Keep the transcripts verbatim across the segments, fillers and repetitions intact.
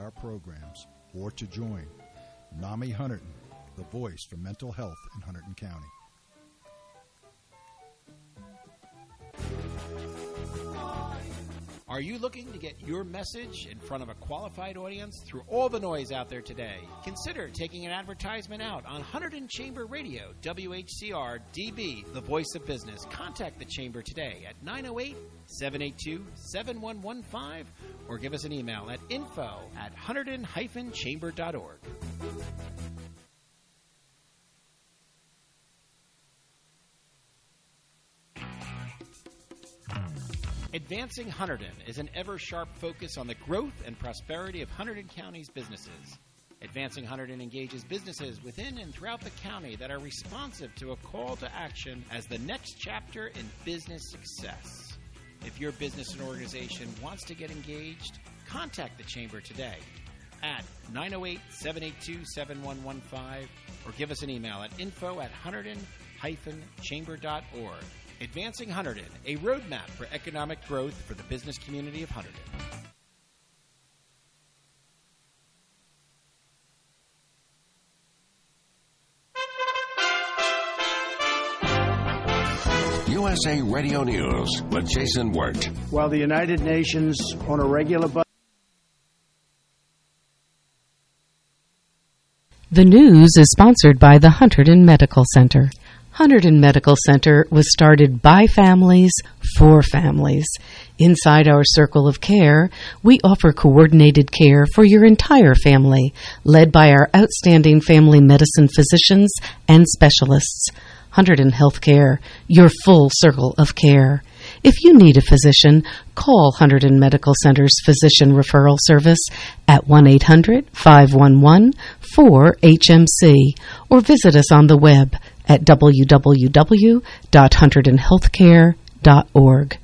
our programs or to join. NAMI Hunterdon, the voice for mental health in Hunterdon County. Are you looking to get your message in front of a qualified audience through all the noise out there today? Consider taking an advertisement out on Hunterdon Chamber Radio, W H C R D B, the voice of business. Contact the Chamber today at nine oh eight, seven eight two, seven one one five or give us an email at info at hunterdon dash chamber dot org. Advancing Hunterdon is an ever-sharp focus on the growth and prosperity of Hunterdon County's businesses. Advancing Hunterdon engages businesses within and throughout the county that are responsive to a call to action as the next chapter in business success. If your business and organization wants to get engaged, contact the Chamber today at nine oh eight, seven eight two, seven one one five or give us an email at info at hunterdon dash chamber dot org. Advancing Hunterdon, a roadmap for economic growth for the business community of Hunterdon. U S A Radio News with Jason Wirt. While the United Nations on a regular basis. The news is sponsored by the Hunterdon Medical Center. Hunterdon Medical Center was started by families for families. Inside our circle of care, we offer coordinated care for your entire family, led by our outstanding family medicine physicians and specialists. Hunterdon Healthcare, your full circle of care. If you need a physician, call Hunterdon Medical Center's Physician Referral Service at one eight hundred, five one one, four H M C or visit us on the web at w w w dot hunterdon healthcare dot org.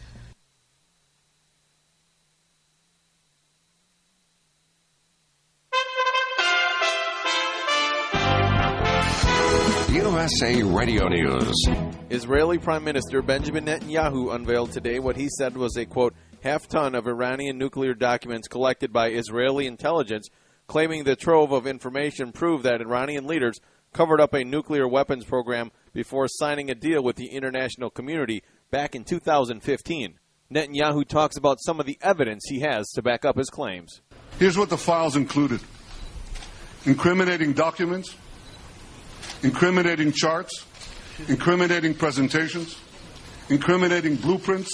U S A Radio News. Israeli Prime Minister Benjamin Netanyahu unveiled today what he said was a, quote, half-ton of Iranian nuclear documents collected by Israeli intelligence, claiming the trove of information proved that Iranian leaders covered up a nuclear weapons program before signing a deal with the international community back in two thousand fifteen. Netanyahu talks about some of the evidence he has to back up his claims. Here's what the files included. Incriminating documents, incriminating charts, incriminating presentations, incriminating blueprints,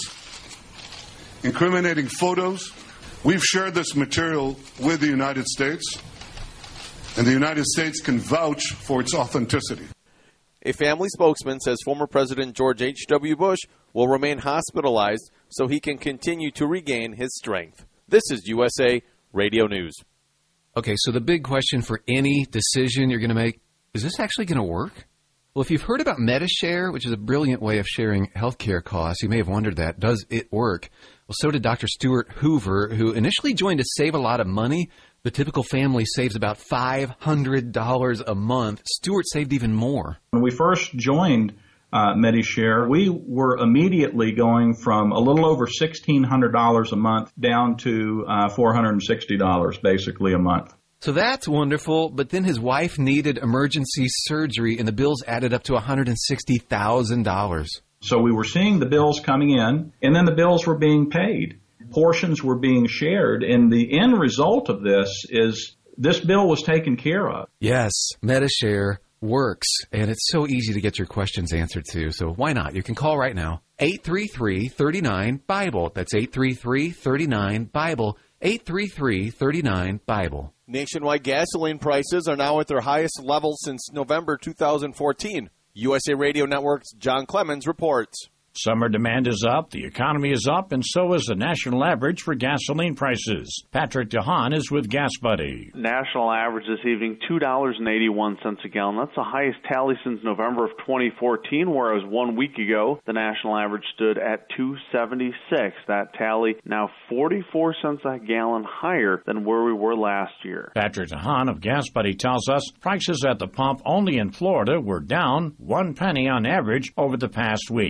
incriminating photos. We've shared this material with the United States, and the United States can vouch for its authenticity. A family spokesman says former President George H W Bush will remain hospitalized so he can continue to regain his strength. This is U S A Radio News. Okay, so the big question for any decision you're going to make, is this actually going to work? Well, if you've heard about Medi-Share, which is a brilliant way of sharing healthcare costs, you may have wondered that. Does it work? Well, so did Doctor Stuart Hoover, who initially joined to save a lot of money. The typical family saves about five hundred dollars a month. Stuart saved even more. When we first joined uh, Medi-Share, we were immediately going from a little over sixteen hundred dollars a month down to uh, four hundred sixty dollars basically a month. So that's wonderful, but then his wife needed emergency surgery, and the bills added up to one hundred sixty thousand dollars. So we were seeing the bills coming in, and then the bills were being paid. Portions were being shared, and the end result of this is this bill was taken care of. Yes, Medi-Share works, and it's so easy to get your questions answered too, so why not? You can call right now, eight three three, three nine, BIBLE. That's eight three three, three nine, BIBLE, eight three three, three nine, BIBLE. Nationwide gasoline prices are now at their highest level since November two thousand fourteen. U S A Radio Network's John Clemens reports. Summer demand is up, the economy is up, and so is the national average for gasoline prices. Patrick DeHaan is with Gas Buddy. National average this evening, two dollars and eighty-one cents a gallon. That's the highest tally since November of twenty fourteen, whereas one week ago, the national average stood at two dollars and seventy-six cents. That tally now forty-four cents a gallon higher than where we were last year. Patrick DeHaan of Gas Buddy tells us prices at the pump only in Florida were down one penny on average over the past week.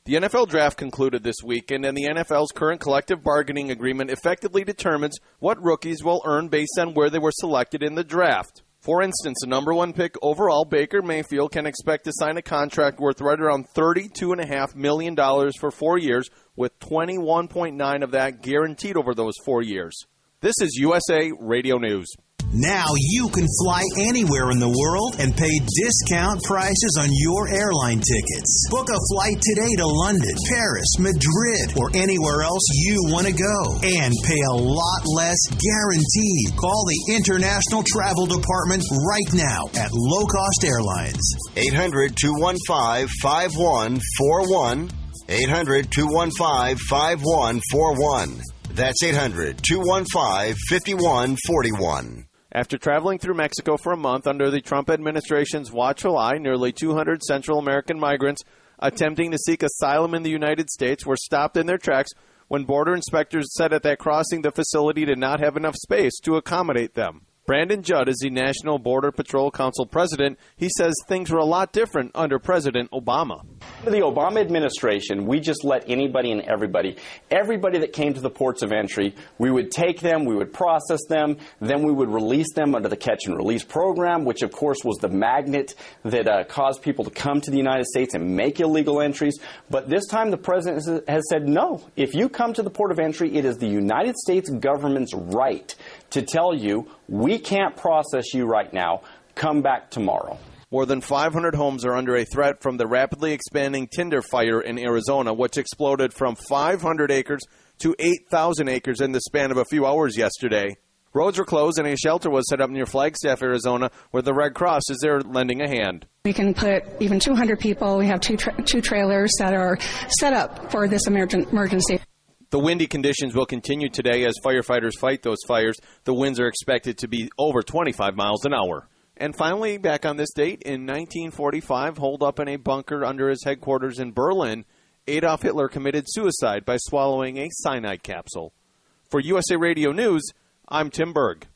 The N F L draft concluded this weekend, and the N F L's current collective bargaining agreement effectively determines what rookies will earn based on where they were selected in the draft. For instance, the number one pick overall, Baker Mayfield, can expect to sign a contract worth right around thirty-two point five million dollars for four years, with twenty-one point nine of that guaranteed over those four years. This is U S A Radio News. Now you can fly anywhere in the world and pay discount prices on your airline tickets. Book a flight today to London, Paris, Madrid, or anywhere else you want to go. And pay a lot less guaranteed. Call the International Travel Department right now at Low Cost Airlines. eight hundred, two one five, five one four one. eight hundred, two one five, five one four one. That's eight hundred, two one five, five one four one. After traveling through Mexico for a month under the Trump administration's watchful eye, nearly two hundred Central American migrants attempting to seek asylum in the United States were stopped in their tracks when border inspectors said at that crossing the facility did not have enough space to accommodate them. Brandon Judd is the National Border Patrol Council president. He says things were a lot different under President Obama. Under the Obama administration, we just let anybody and everybody, everybody that came to the ports of entry, we would take them, we would process them, then we would release them under the catch and release program, which of course was the magnet that uh, caused people to come to the United States and make illegal entries. But this time the president has said, no, if you come to the port of entry, it is the United States government's right to tell you, we can't process you right now, come back tomorrow. More than five hundred homes are under a threat from the rapidly expanding Tinder fire in Arizona, which exploded from five hundred acres to eight thousand acres in the span of a few hours yesterday. Roads were closed and a shelter was set up near Flagstaff, Arizona, where the Red Cross is there lending a hand. We can put even two hundred people. We have two, tra- two trailers that are set up for this emergency. The windy conditions will continue today as firefighters fight those fires. The winds are expected to be over twenty-five miles an hour. And finally, back on this date, in nineteen forty-five, holed up in a bunker under his headquarters in Berlin, Adolf Hitler committed suicide by swallowing a cyanide capsule. For U S A Radio News, I'm Tim Berg.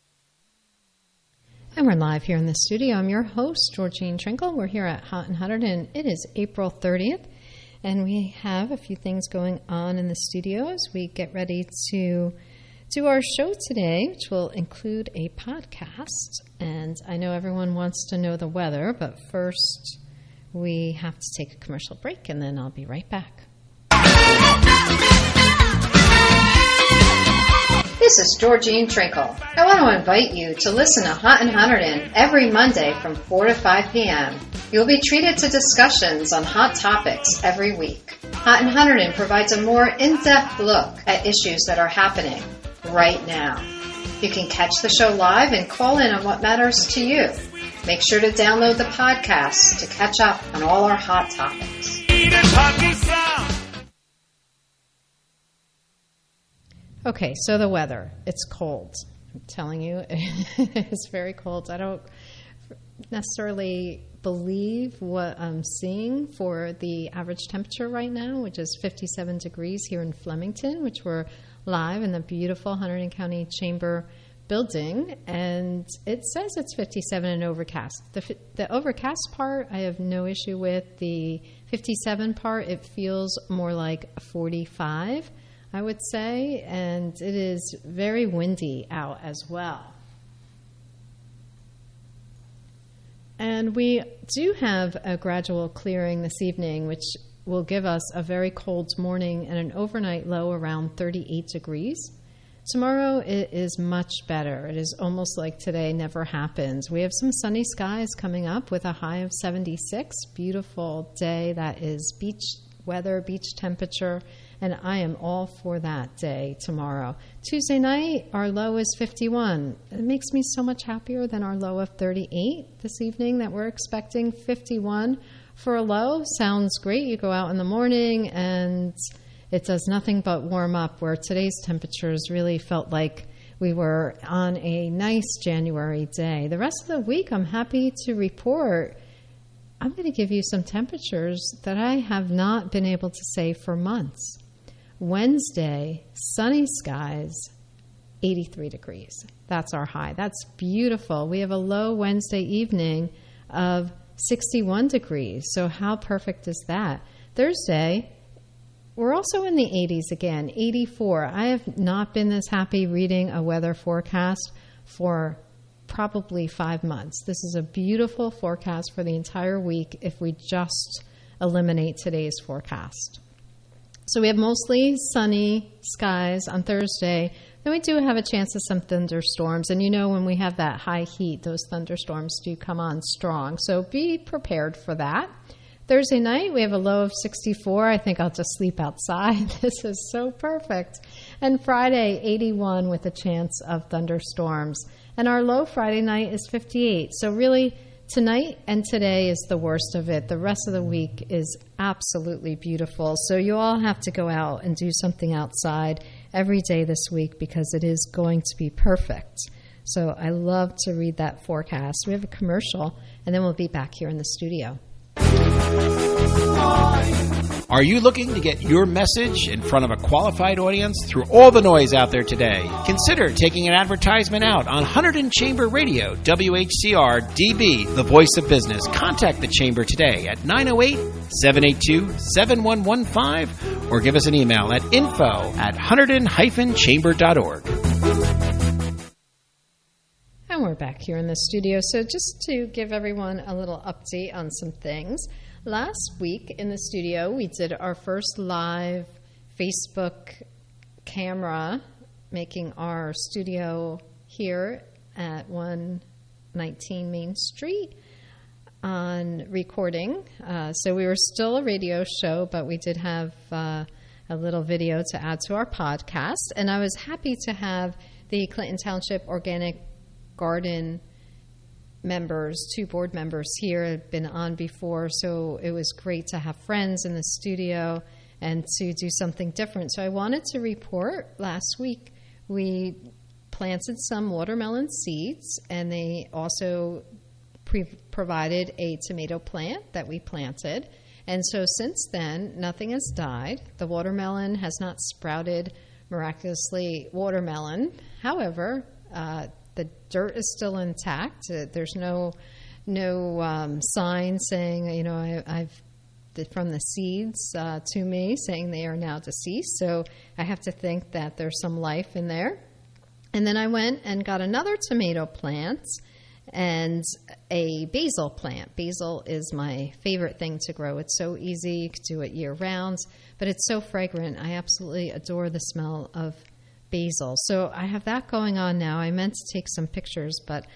And we're live here in the studio. I'm your host, Georgene Trinkle. We're here at Hot and Hunterdon. It is April thirtieth. And we have a few things going on in the studio as we get ready to do our show today, which will include a podcast. And I know everyone wants to know the weather, but first we have to take a commercial break, and then I'll be right back. This is Georgene Trinkle. I want to invite you to listen to Hot and Hunterdon every Monday from four to five p.m. You'll be treated to discussions on hot topics every week. Hot and Hunterdon provides a more in-depth look at issues that are happening right now. You can catch the show live and call in on what matters to you. Make sure to download the podcast to catch up on all our hot topics. Okay, so the weather. It's cold. I'm telling you, it's very cold. I don't necessarily believe what I'm seeing for the average temperature right now, which is fifty-seven degrees here in Flemington, which we're live in the beautiful Hunterdon County Chamber building, and it says it's fifty-seven and overcast. The, the overcast part I have no issue with. The fifty-seven part, it feels more like forty-five, I would say, and it is very windy out as well. And we do have a gradual clearing this evening, which will give us a very cold morning and an overnight low around thirty-eight degrees. Tomorrow it is much better. It is almost like today never happened. We have some sunny skies coming up with a high of seventy-six. Beautiful day. That is beach weather, beach temperature, and I am all for that day tomorrow. Tuesday night, our low is fifty-one. It makes me so much happier than our low of thirty-eight this evening that we're expecting. fifty-one for a low sounds great. You go out in the morning and it does nothing but warm up, where today's temperatures really felt like we were on a nice January day. The rest of the week, I'm happy to report, I'm going to give you some temperatures that I have not been able to say for months. Wednesday, sunny skies, eighty-three degrees. That's our high. That's beautiful. We have a low Wednesday evening of sixty-one degrees. So how perfect is that? Thursday, we're also in the eighties again, eighty-four. I have not been this happy reading a weather forecast for probably five months. This is a beautiful forecast for the entire week if we just eliminate today's forecast. So we have mostly sunny skies on Thursday. Then we do have a chance of some thunderstorms. And you know, when we have that high heat, those thunderstorms do come on strong. So be prepared for that. Thursday night, we have a low of sixty-four. I think I'll just sleep outside. This is so perfect. And Friday, eighty-one with a chance of thunderstorms. And our low Friday night is fifty-eight. So really, tonight and today is the worst of it. The rest of the week is absolutely beautiful. So you all have to go out and do something outside every day this week because it is going to be perfect. So I love to read that forecast. We have a commercial, and then we'll be back here in the studio. Are you looking to get your message in front of a qualified audience through all the noise out there today? Consider taking an advertisement out on Hunterdon Chamber Radio, W H C R D B, the voice of business. Contact the Chamber today at nine oh eight, seven eight two, seven one one five or give us an email at info at hunterdon dash chamber dot org. And we're back here in the studio. So just to give everyone a little update on some things. Last week in the studio, we did our first live Facebook camera, making our studio here at one nineteen Main Street on recording. Uh, so we were still a radio show, but we did have uh, a little video to add to our podcast. And I was happy to have the Clinton Township Organic Garden members, two board members here, had been on before, so it was great to have friends in the studio and to do something different. So I wanted to report last week we planted some watermelon seeds, and they also pre- provided a tomato plant that we planted. And so since then, nothing has died. The watermelon has not sprouted miraculously watermelon. However, uh, the dirt is still intact. Uh, there's no no um, sign saying, you know, I, I've from the seeds uh, to me saying they are now deceased. So I have to think that there's some life in there. And then I went and got another tomato plant and a basil plant. Basil is my favorite thing to grow. It's so easy. You can do it year round, but it's so fragrant. I absolutely adore the smell of basil. So I have that going on now. I meant to take some pictures, but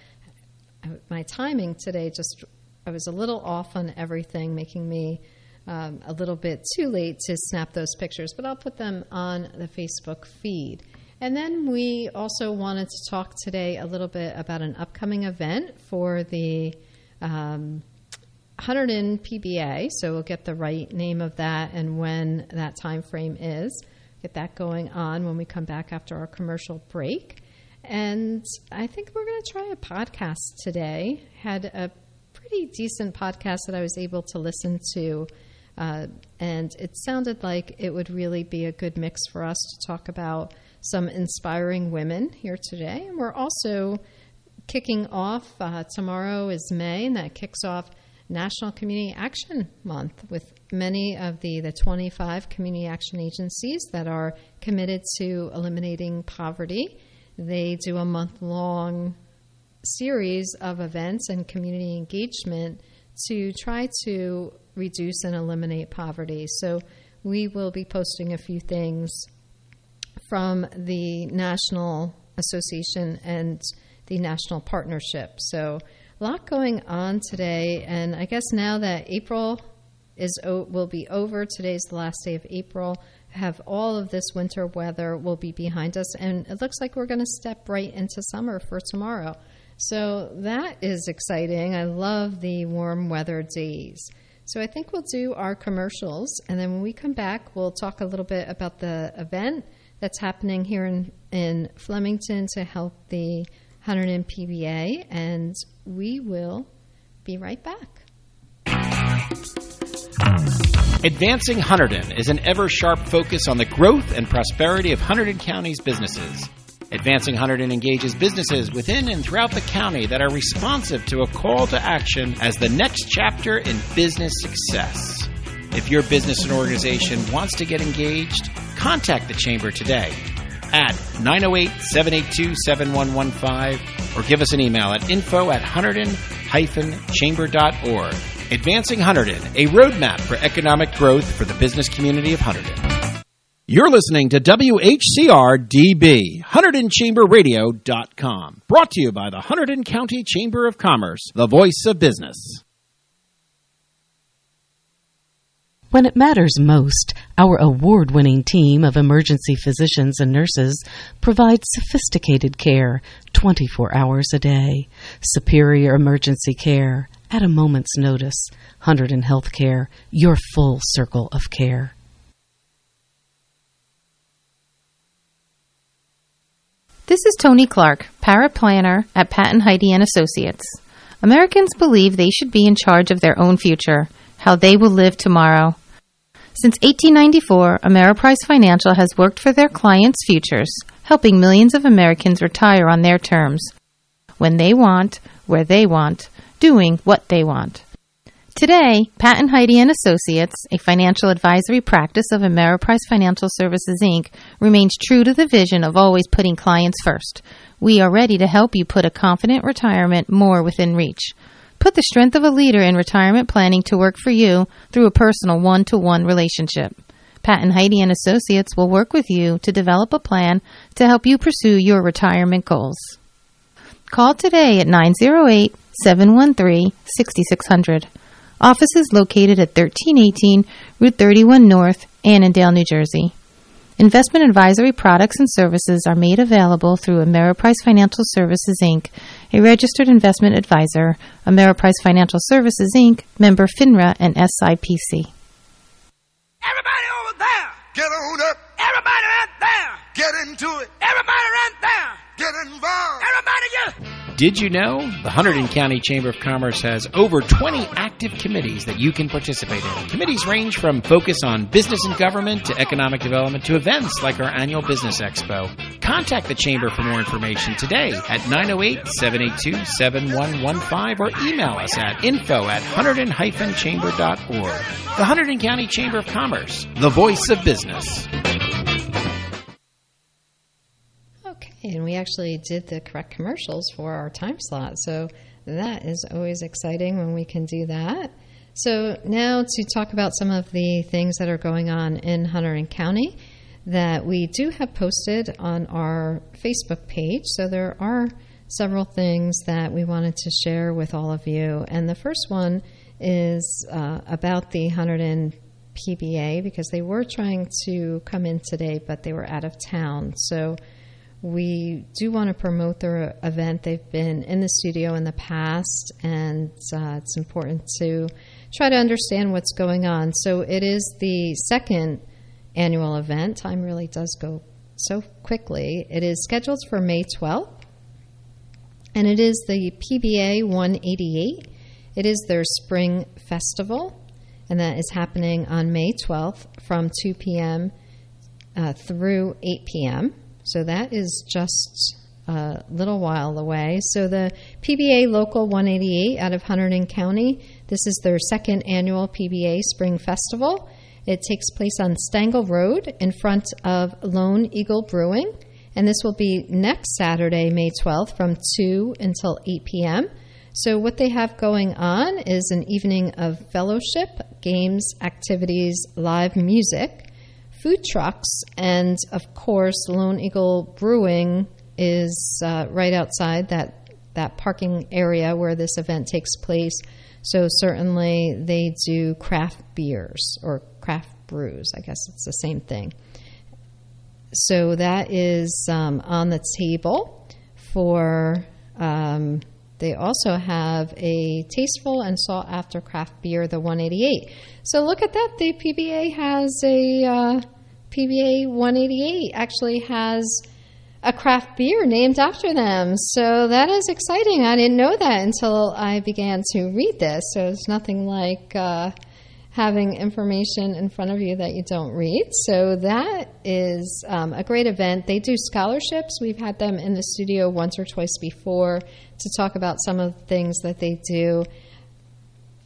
my timing today just, I was a little off on everything, making me um, a little bit too late to snap those pictures, but I'll put them on the Facebook feed. And then we also wanted to talk today a little bit about an upcoming event for the um, Hunterdon P B A. So we'll get the right name of that and when that time frame is. Get that going on when we come back after our commercial break. And I think we're going to try a podcast today. Had a pretty decent podcast that I was able to listen to. Uh, and it sounded like it would really be a good mix for us to talk about some inspiring women here today. And we're also kicking off, uh, tomorrow is May, and that kicks off National Community Action Month with many of the, the twenty-five community action agencies that are committed to eliminating poverty. They do a month-long series of events and community engagement to try to reduce and eliminate poverty. So we will be posting a few things from the National Association and the National Partnership. So a lot going on today, and I guess now that April is will be over, today's the last day of April, have all of this winter weather will be behind us, and it looks like we're going to step right into summer for tomorrow. So that is exciting. I love the warm weather days. So I think we'll do our commercials, and then when we come back, we'll talk a little bit about the event that's happening here in, in Flemington to help the Hunterdon P B A, and we will be right back. Advancing Hunterdon is an ever-sharp focus on the growth and prosperity of Hunterdon County's businesses. Advancing Hunterdon engages businesses within and throughout the county that are responsive to a call to action as the next chapter in business success. If your business and organization wants to get engaged, contact the Chamber today at nine oh eight, seven eight two, seven one one five or give us an email at info at hunterdon dash chamber dot org. Advancing Hunterdon, a roadmap for economic growth for the business community of Hunterdon. You're listening to W H C R D B, Hunterdon Chamber Radio dot com. Brought to you by the Hunterdon County Chamber of Commerce, the voice of business. When it matters most, our award-winning team of emergency physicians and nurses provides sophisticated care twenty-four hours a day. Superior emergency care at a moment's notice. Hunterdon Healthcare, your full circle of care. This is Tony Clark, paraplanner at Patton Heidi and Associates. Americans believe they should be in charge of their own future, how they will live tomorrow. Since eighteen ninety-four, Ameriprise Financial has worked for their clients' futures, helping millions of Americans retire on their terms, when they want, where they want, doing what they want. Today, Patton Heidi and Associates, a financial advisory practice of Ameriprise Financial Services, Incorporated, remains true to the vision of always putting clients first. We are ready to help you put a confident retirement more within reach. Put the strength of a leader in retirement planning to work for you through a personal one-to-one relationship. Patton Heidi and Associates will work with you to develop a plan to help you pursue your retirement goals. Call today at nine oh eight, seven one three, six six zero zero. Office is located at thirteen eighteen Route thirty-one North, Annandale, New Jersey. Investment advisory products and services are made available through Ameriprise Financial Services, Incorporated, a registered investment advisor, Ameriprise Financial Services, Incorporated, member FINRA and S I P C. Everybody over there, get on up. Everybody right there, get into it. Everybody right there, get involved. Everybody, yeah. Did you know the Hunterdon County Chamber of Commerce has over twenty active committees that you can participate in? Committees range from focus on business and government to economic development to events like our annual Business Expo. Contact the Chamber for more information today at nine oh eight, seven eight two, seven one one five or email us at info at hunterdon dash chamber dot org. The Hunterdon County Chamber of Commerce, the voice of business. And we actually did the correct commercials for our time slot, so that is always exciting when we can do that. So now to talk about some of the things that are going on in Hunterdon County that we do have posted on our Facebook page. So there are several things that we wanted to share with all of you. And the first one is uh, about the Hunterdon P B A, because they were trying to come in today, but they were out of town. So we do want to promote their event. They've been in the studio in the past, and uh, it's important to try to understand what's going on. So it is the second annual event. Time really does go so quickly. It is scheduled for May twelfth, and it is the P B A one eighty-eight. It is their spring festival, and that is happening on May twelfth from two p.m. Uh, through eight p.m., So that is just a little while away. So the P B A Local one eighty-eight out of Hunterdon County, this is their second annual P B A Spring Festival. It takes place on Stangl Road in front of Lone Eagle Brewing. And this will be next Saturday, May twelfth, from two until eight p.m. So what they have going on is an evening of fellowship, games, activities, live music, food trucks, and of course Lone Eagle Brewing is uh, right outside that that parking area where this event takes place. So certainly they do craft beers or craft brews. I guess it's the same thing. So that is um, on the table for, um, they also have a tasteful and sought after craft beer, the one eighty-eight. So look at that. The P B A has a, uh, P B A one eighty-eight actually has a craft beer named after them. So that is exciting. I didn't know that until I began to read this. So it's nothing like uh, having information in front of you that you don't read. So that is um, a great event. They do scholarships. We've had them in the studio once or twice before to talk about some of the things that they do.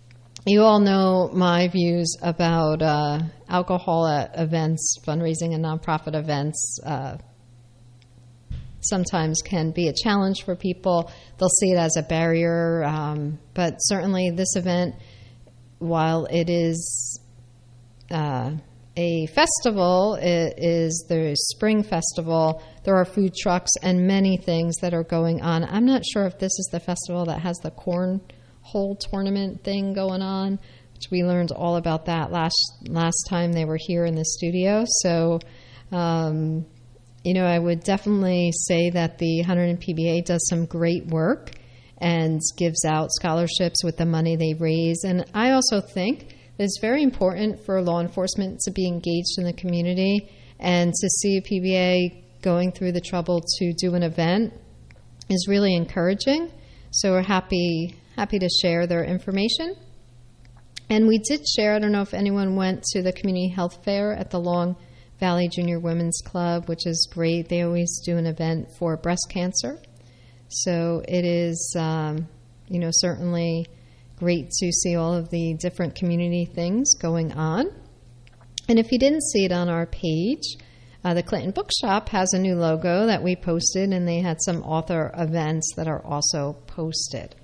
you all know my views about uh, alcohol at events, fundraising and nonprofit events. Uh, sometimes can be a challenge for people. They'll see it as a barrier, um, but certainly this event, while it is uh, a festival, it is the spring festival. There are food trucks and many things that are going on. I'm not sure if this is the festival that has the cornhole tournament thing going on, which we learned all about that last last time they were here in the studio. So, um, you know, I would definitely say that the Hunterdon P B A does some great work and gives out scholarships with the money they raise. And I also think that it's very important for law enforcement to be engaged in the community, and to see a P B A going through the trouble to do an event is really encouraging. So we're happy happy to share their information. And we did share, I don't know if anyone went to the community health fair at the Long Valley Junior Women's Club, which is great. They always do an event for breast cancer. So it is, um, you know, certainly great to see all of the different community things going on. And if you didn't see it on our page, uh, the Clinton Bookshop has a new logo that we posted, and they had some author events that are also posted.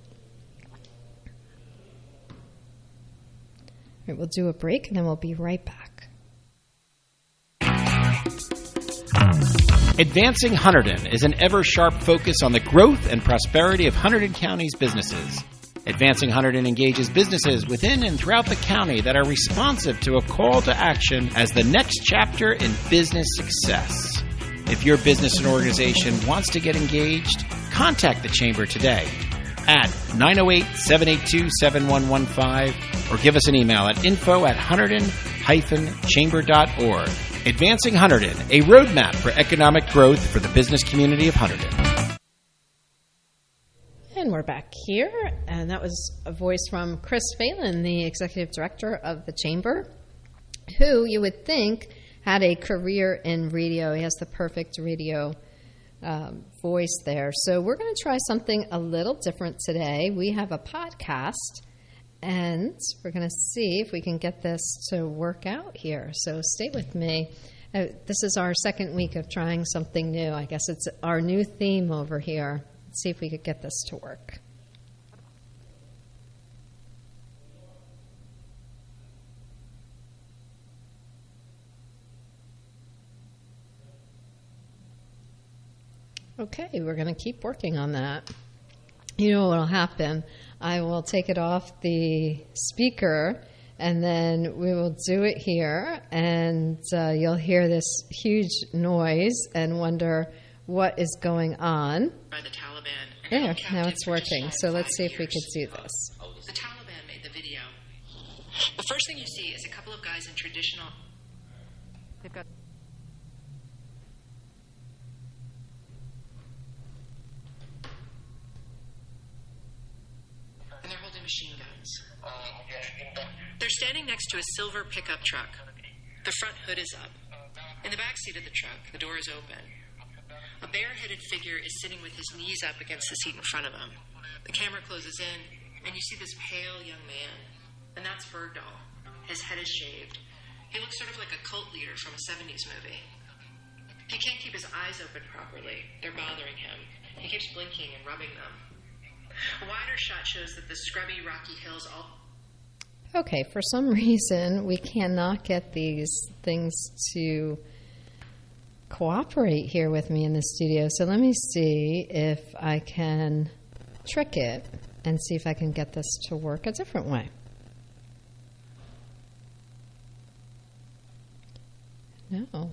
All right, we'll do a break, and then we'll be right back. Advancing Hunterdon is an ever-sharp focus on the growth and prosperity of Hunterdon County's businesses. Advancing Hunterdon engages businesses within and throughout the county that are responsive to a call to action as the next chapter in business success. If your business and organization wants to get engaged, contact the Chamber today at nine oh eight, seven eight two, seven one one five or give us an email at info at hunterdon dash chamber dot org. Advancing Hunterdon, a roadmap for economic growth for the business community of Hunterdon. And we're back here, and that was a voice from Chris Phelan, the executive director of the Chamber, who you would think had a career in radio. He has the perfect radio um, voice there. So we're going to try something a little different today. We have a podcast, and we're going to see if we can get this to work out here. So stay with me. Uh, this is our second week of trying something new. I guess it's our new theme over here. Let's see if we could get this to work. Okay, we're going to keep working on that. You know what will happen? I will take it off the speaker, and then we will do it here, and uh, you'll hear this huge noise and wonder what is going on. By the Taliban. There, now it's working. So let's see if we could do this. The Taliban made the video. The first thing you see is a couple of guys in traditional... They've got... And they're holding machine guns. They're standing next to a silver pickup truck. The front hood is up. In the back seat of the truck, the door is open. A bareheaded figure is sitting with his knees up against the seat in front of him. The camera closes in, and you see this pale young man. And that's Bergdahl. His head is shaved. He looks sort of like a cult leader from a seventies movie. He can't keep his eyes open properly. They're bothering him. He keeps blinking and rubbing them. A wider shot shows that the scrubby, rocky hills all... Okay, for some reason, we cannot get these things to cooperate here with me in the studio. So let me see if I can trick it and see if I can get this to work a different way. No.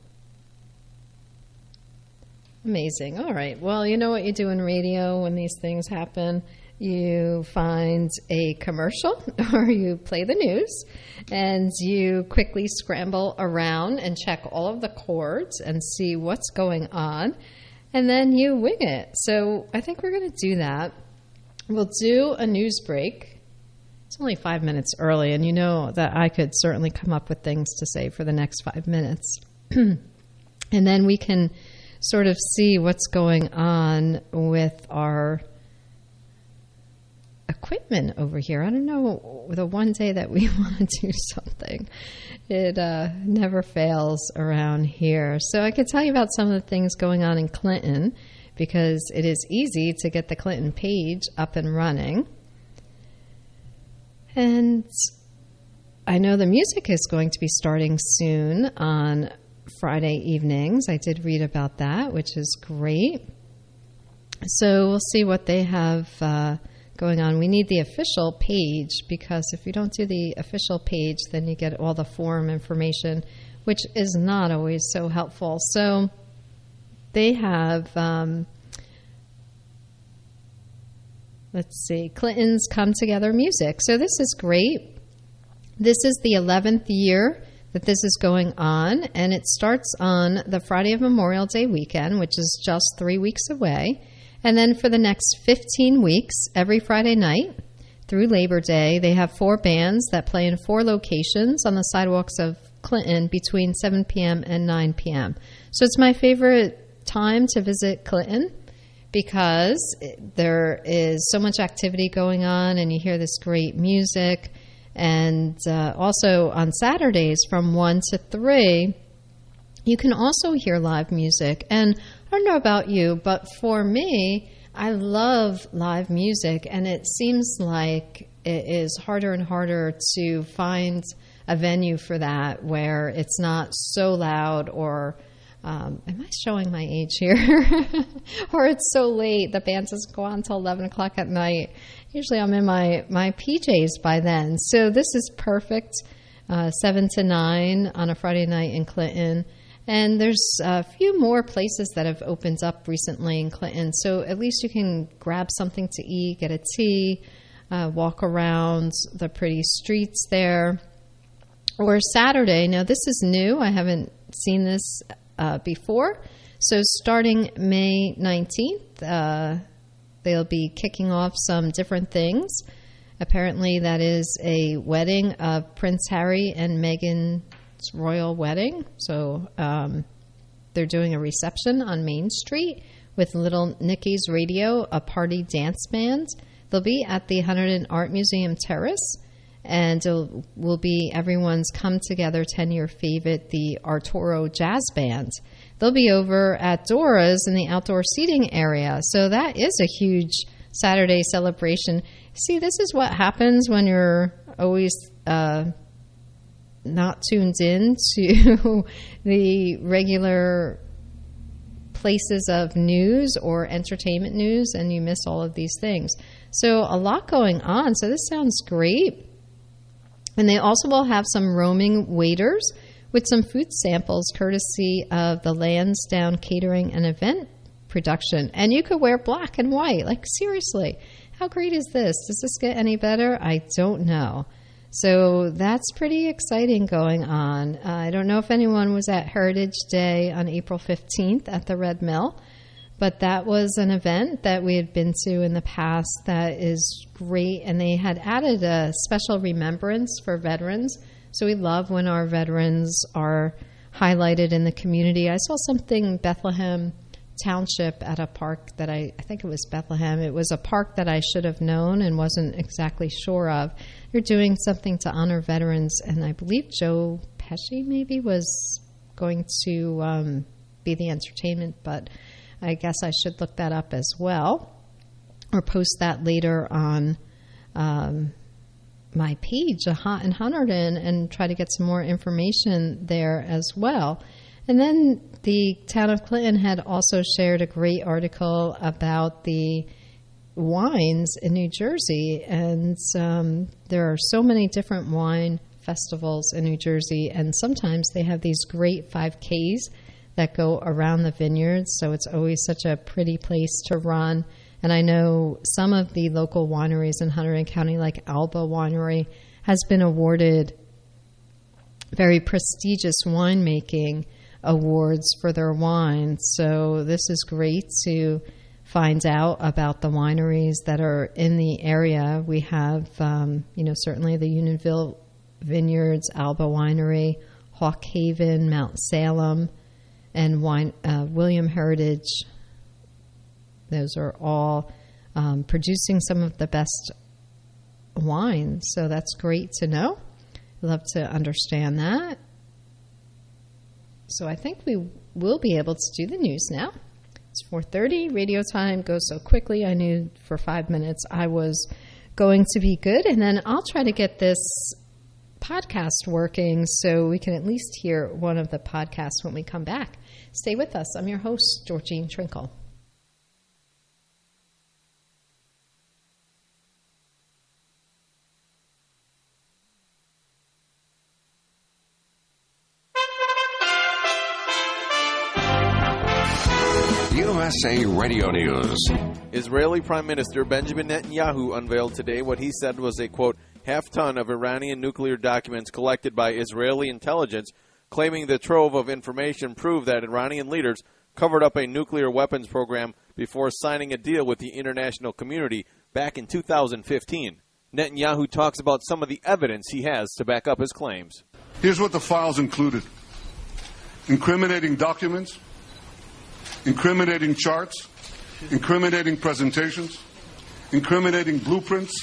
Amazing. All right. Well, you know what you do in radio when these things happen? You find a commercial or you play the news, and you quickly scramble around and check all of the chords and see what's going on, and then you wing it. So I think we're going to do that. We'll do a news break. It's only five minutes early, and you know that I could certainly come up with things to say for the next five minutes. And then we can sort of see what's going on with our equipment over here. I don't know, the one day that we want to do something, it uh, never fails around here. So I could tell you about some of the things going on in Clinton, because it is easy to get the Clinton page up and running. And I know the music is going to be starting soon on Friday evenings. I did read about that, which is great. So we'll see what they have uh, going on. We need the official page, because if you don't do the official page, then you get all the forum information, which is not always so helpful. So they have, um, let's see, Clinton's Come Together Music. So this is great. This is the eleventh year that this is going on, and it starts on the Friday of Memorial Day weekend, which is just three weeks away. And then for the next fifteen weeks, every Friday night through Labor Day, they have four bands that play in four locations on the sidewalks of Clinton between seven p.m. and nine p.m. So it's my favorite time to visit Clinton, because there is so much activity going on and you hear this great music. And uh, also on Saturdays from one to three, you can also hear live music. And I don't know about you, but for me, I love live music, and it seems like it is harder and harder to find a venue for that where it's not so loud, or um, am I showing my age here? Or it's so late, the band doesn't go on until eleven o'clock at night. Usually I'm in my, my P Js by then. So this is perfect, uh, seven to nine on a Friday night in Clinton. And there's a few more places that have opened up recently in Clinton. So at least you can grab something to eat, get a tea, uh, walk around the pretty streets there. Or Saturday, now this is new. I haven't seen this uh, before. So starting May nineteenth, uh, they'll be kicking off some different things. Apparently that is a wedding of Prince Harry and Meghan's royal wedding. So um, they're doing a reception on Main Street with Little Nicky's Radio, a party dance band. They'll be at the Hunterdon Art Museum Terrace, and it will be everyone's come-together ten-year favorite, the Arturo Jazz Band. They'll be over at Dora's in the outdoor seating area. So that is a huge Saturday celebration. See, this is what happens when you're always uh, not tuned in to the regular places of news or entertainment news, and you miss all of these things. So a lot going on. So this sounds great. And they also will have some roaming waiters with some food samples courtesy of the Lansdowne Catering and Event Production. And you could wear black and white. Like, seriously, how great is this? Does this get any better? I don't know. So that's pretty exciting going on. Uh, I don't know if anyone was at Heritage Day on April fifteenth at the Red Mill, but that was an event that we had been to in the past that is great. And they had added a special remembrance for veterans. So we love when our veterans are highlighted in the community. I saw something Bethlehem Township at a park that I, I think it was Bethlehem. It was a park that I should have known and wasn't exactly sure of. They're doing something to honor veterans, and I believe Joe Pesci maybe was going to um, be the entertainment, but I guess I should look that up as well, or post that later on um, my page, A Hot in Hunterdon, and try to get some more information there as well. And then the town of Clinton had also shared a great article about the wines in New Jersey, and um, there are so many different wine festivals in New Jersey, and sometimes they have these great five Ks that go around the vineyards, so it's always such a pretty place to run. And I know some of the local wineries in Hunterdon County, like Alba Winery, has been awarded very prestigious winemaking awards for their wine. So this is great to find out about the wineries that are in the area. We have, um, you know, certainly the Unionville Vineyards, Alba Winery, Hawk Haven, Mount Salem, and wine, uh, William Heritage. Those are all um, producing some of the best wine. So that's great to know. Love to understand that. So I think we will be able to do the news now. It's four thirty. Radio time goes so quickly. I knew for five minutes I was going to be good. And then I'll try to get this podcast working so we can at least hear one of the podcasts when we come back. Stay with us. I'm your host, Georgene Trinkle. U S A Radio News. Israeli Prime Minister Benjamin Netanyahu unveiled today what he said was a, quote, half-ton of Iranian nuclear documents collected by Israeli intelligence, claiming the trove of information proved that Iranian leaders covered up a nuclear weapons program before signing a deal with the international community back in two thousand fifteen. Netanyahu talks about some of the evidence he has to back up his claims. Here's what the files included: incriminating documents, incriminating charts, incriminating presentations, incriminating blueprints,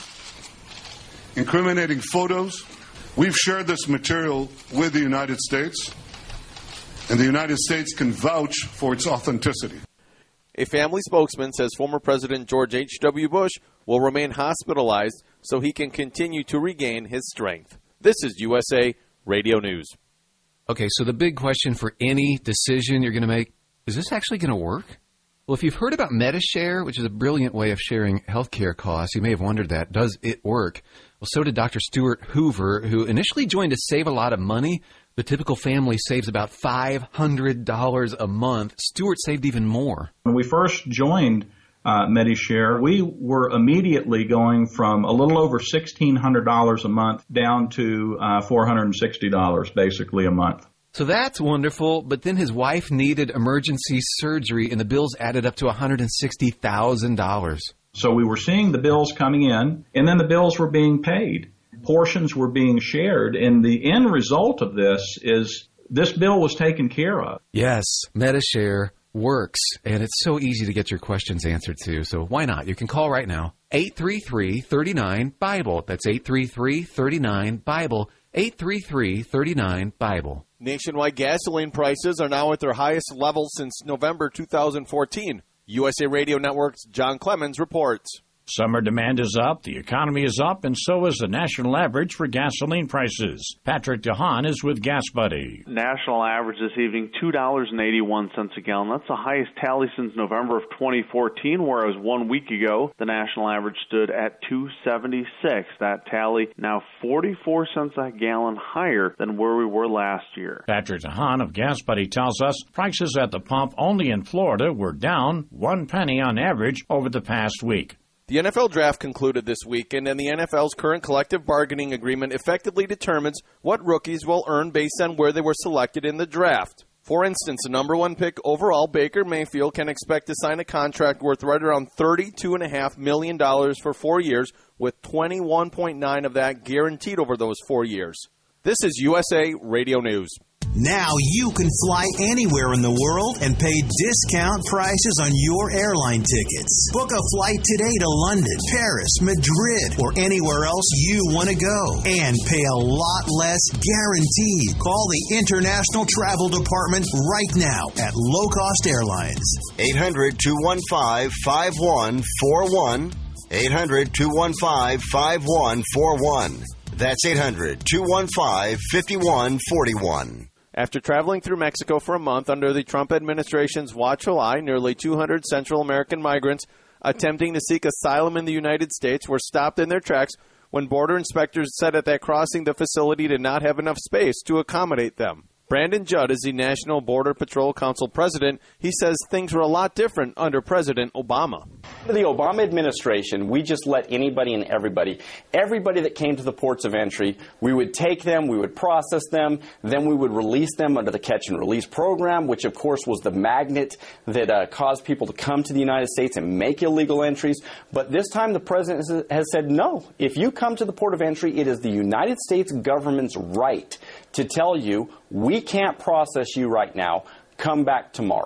incriminating photos. We've shared this material with the United States, and the United States can vouch for its authenticity. A family spokesman says former President George H W. Bush will remain hospitalized so he can continue to regain his strength. This is U S A Radio News. Okay, so the big question for any decision you're going to make, is this actually going to work? Well, if you've heard about Medi-Share, which is a brilliant way of sharing healthcare costs, you may have wondered that. Does it work? Well, so did Doctor Stuart Hoover, who initially joined to save a lot of money. The typical family saves about five hundred dollars a month. Stuart saved even more. When we first joined uh, Medi-Share, we were immediately going from a little over sixteen hundred dollars a month down to uh, four hundred sixty dollars basically a month. So that's wonderful, but then his wife needed emergency surgery, and the bills added up to one hundred sixty thousand dollars. So we were seeing the bills coming in, and then the bills were being paid. Portions were being shared, and the end result of this is this bill was taken care of. Yes, Medi-Share works, and it's so easy to get your questions answered too, so why not? You can call right now, eight three three, three nine, BIBLE. That's eight three three, three nine, BIBLE, eight three three, three nine, BIBLE. Nationwide gasoline prices are now at their highest level since November two thousand fourteen. U S A Radio Network's John Clemens reports. Summer demand is up, the economy is up, and so is the national average for gasoline prices. Patrick DeHaan is with Gas Buddy. National average this evening, two dollars and eighty-one cents a gallon. That's the highest tally since November of twenty fourteen, whereas one week ago, the national average stood at two dollars and seventy-six cents. That tally now forty-four cents a gallon higher than where we were last year. Patrick DeHaan of Gas Buddy tells us prices at the pump only in Florida were down one penny on average over the past week. The N F L draft concluded this weekend, and the N F L's current collective bargaining agreement effectively determines what rookies will earn based on where they were selected in the draft. For instance, the number one pick overall, Baker Mayfield, can expect to sign a contract worth right around thirty-two point five million dollars for four years, with twenty-one point nine of that guaranteed over those four years. This is U S A Radio News. Now you can fly anywhere in the world and pay discount prices on your airline tickets. Book a flight today to London, Paris, Madrid, or anywhere else you want to go. And pay a lot less guaranteed. Call the International Travel Department right now at Low Cost Airlines. eight hundred, two one five, five one four one. eight hundred, two one five, five one four one. That's eight hundred, two one five, five one four one. After traveling through Mexico for a month under the Trump administration's watchful eye, nearly two hundred Central American migrants attempting to seek asylum in the United States were stopped in their tracks when border inspectors said at that crossing the facility did not have enough space to accommodate them. Brandon Judd is the National Border Patrol Council president. He says things were a lot different under President Obama. Under the Obama administration, we just let anybody and everybody, everybody that came to the ports of entry, we would take them, we would process them, then we would release them under the catch and release program, which of course was the magnet that uh, caused people to come to the United States and make illegal entries. But this time the president has said, no, if you come to the port of entry, it is the United States government's right to tell you, we can't process you right now. Come back tomorrow.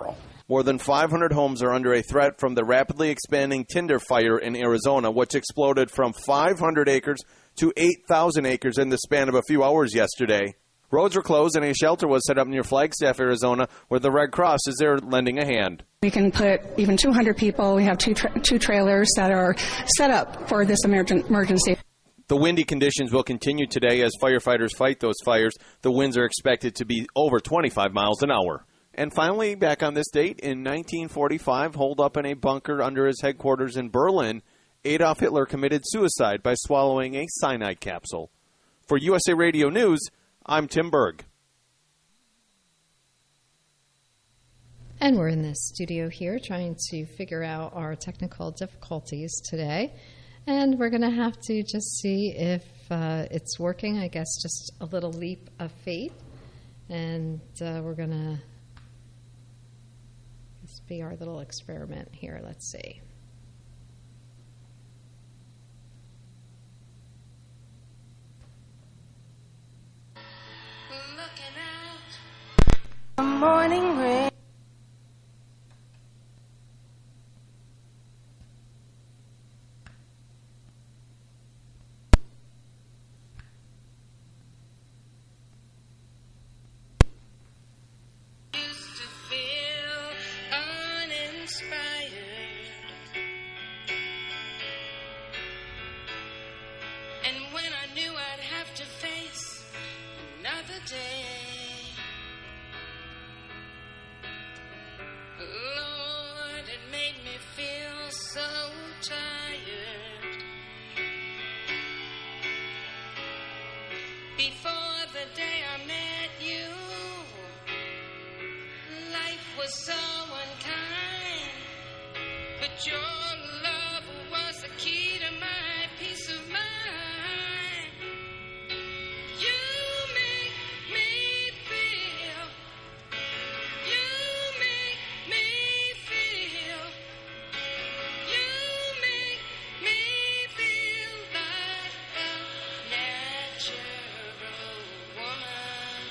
More than five hundred homes are under a threat from the rapidly expanding Tinder fire in Arizona, which exploded from five hundred acres to eight thousand acres in the span of a few hours yesterday. Roads were closed and a shelter was set up near Flagstaff, Arizona, where the Red Cross is there lending a hand. We can put even two hundred people. We have two tra- two trailers that are set up for this emergency. The windy conditions will continue today as firefighters fight those fires. The winds are expected to be over twenty-five miles an hour. And finally, back on this date, in nineteen forty-five, holed up in a bunker under his headquarters in Berlin, Adolf Hitler committed suicide by swallowing a cyanide capsule. For U S A Radio News, I'm Tim Berg. And we're in the studio here trying to figure out our technical difficulties today. And we're going to have to just see if uh, it's working, I guess, just a little leap of faith. And uh, we're going to, this be our little experiment here. Let's see. Morning rain. Used to feel uninspired, and when I knew I'd have to face another day, Lord, it made me feel so tired. Before the day I met you, life was so unkind, but your love was the key to my peace of mind. You make me feel, you make me feel, you make me feel like a natural woman.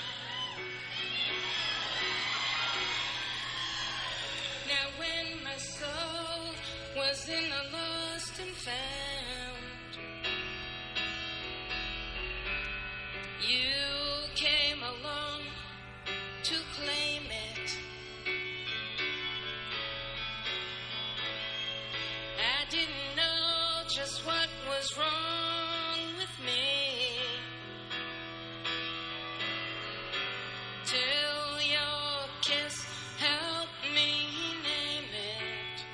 Now when my soul was in the lost and found, you came along to claim it. I didn't know just what was wrong with me till your kiss helped me name it.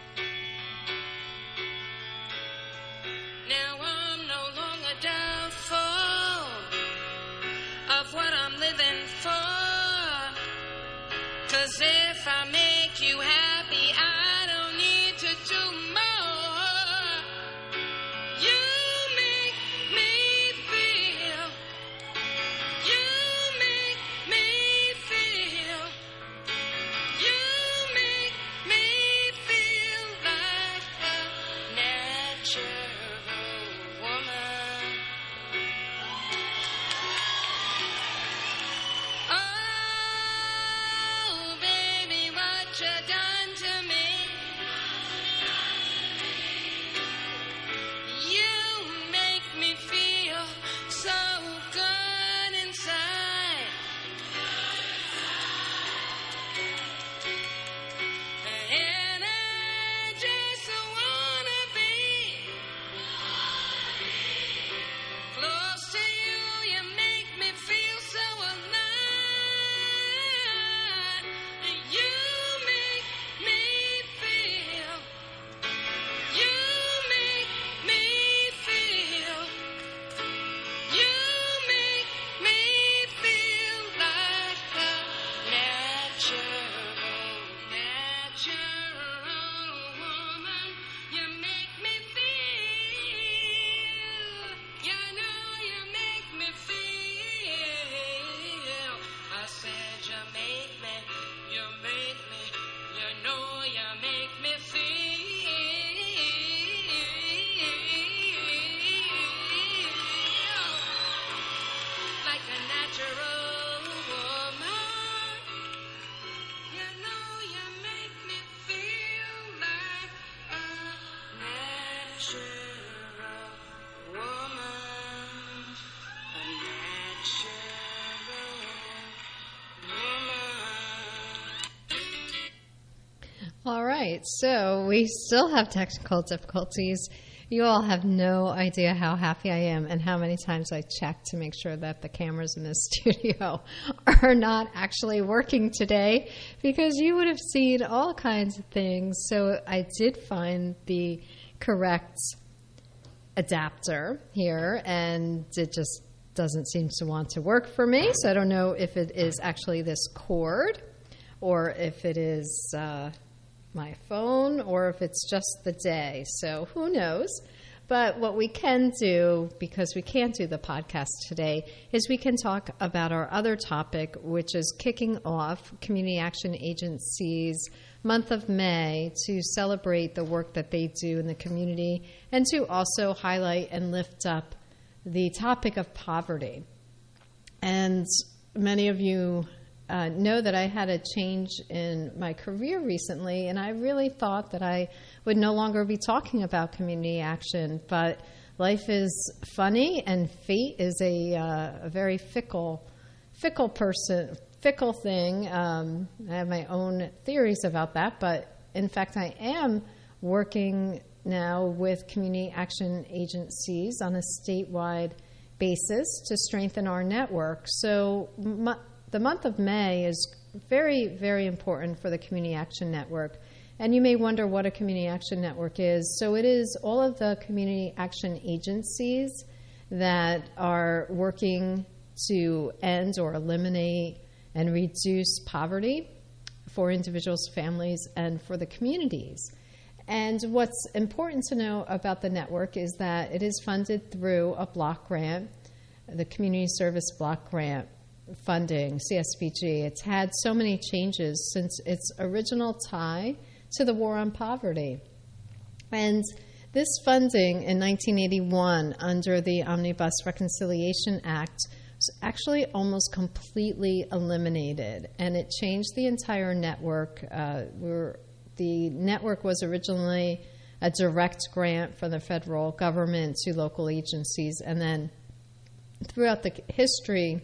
Now I'm no longer doubtful of what I'm living for, 'cause if I make you happy, I don't need to do more. You make All right, so we still have technical difficulties. You all have no idea how happy I am and how many times I check to make sure that the cameras in this studio are not actually working today, because you would have seen all kinds of things. So I did find the correct adapter here, and it just doesn't seem to want to work for me. So I don't know if it is actually this cord or if it is uh, my phone or if it's just the day. So who knows? But what we can do, because we can't do the podcast today, is we can talk about our other topic, which is kicking off Community Action Agency's month of May to celebrate the work that they do in the community and to also highlight and lift up the topic of poverty. And many of you Uh, know that I had a change in my career recently, and I really thought that I would no longer be talking about community action, but life is funny, and fate is a, uh, a very fickle, fickle person, fickle thing. Um, I have my own theories about that, but in fact, I am working now with community action agencies on a statewide basis to strengthen our network. So my, The month of May is very, very important for the Community Action Network. And you may wonder what a Community Action Network is. So it is all of the community action agencies that are working to end or eliminate and reduce poverty for individuals, families, and for the communities. And what's important to know about the network is that it is funded through a block grant, the Community Service Block Grant funding, C S B G. It's had so many changes since its original tie to the war on poverty. And this funding in nineteen eighty-one under the Omnibus Reconciliation Act was actually almost completely eliminated, and it changed the entire network. Uh, we're, the network was originally a direct grant from the federal government to local agencies, and then throughout the history